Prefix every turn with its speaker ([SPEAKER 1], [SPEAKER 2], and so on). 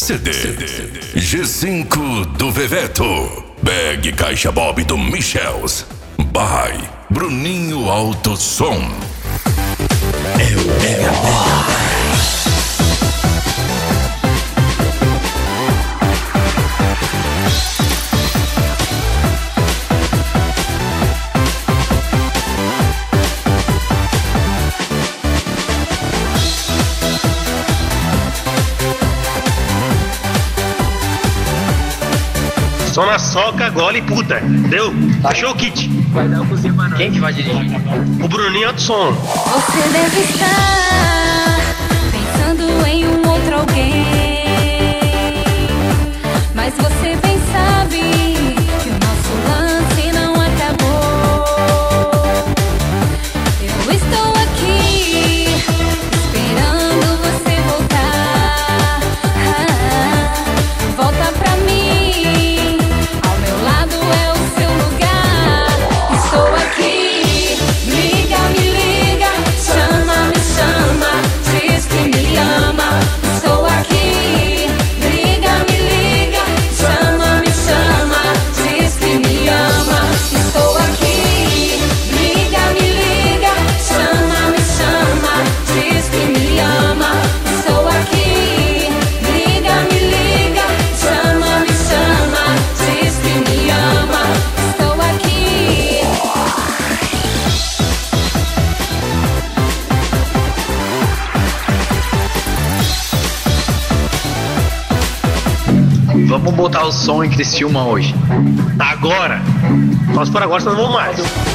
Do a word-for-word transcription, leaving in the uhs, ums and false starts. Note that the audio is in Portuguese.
[SPEAKER 1] C D G cinco do Veveto, Bag Caixa Bob do Michels, by Bruninho Alto Som. É o Mega Boy.
[SPEAKER 2] Só na soca, gola e puta, entendeu? Achou o kit?
[SPEAKER 3] Vai dar o cozinha pra nós. Quem que vai dirigir?
[SPEAKER 2] O Bruninho Alto Som.
[SPEAKER 4] Você deve estar pensando em um outro alguém, mas você bem sabe que o nosso lance não acabou. Eu estou aqui esperando você voltar. Ah, volta pra mim.
[SPEAKER 3] Vamos botar o som em Criciúma hoje.
[SPEAKER 2] Agora! Nós por agora, senão não vamos mais.